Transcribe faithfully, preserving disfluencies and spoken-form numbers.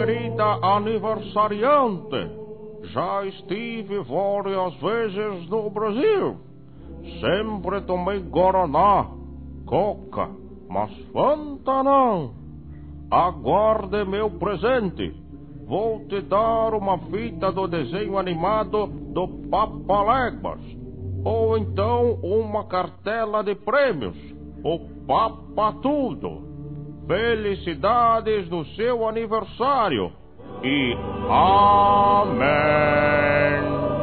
querida aniversariante, já estive várias vezes no Brasil. Sempre tomei Guaraná, Coca, mas Fanta não. Aguarde meu presente. Vou te dar uma fita do desenho animado do Papaléguas. Ou então uma cartela de prêmios, o Papa Tudo. Felicidades no seu aniversário. E amém.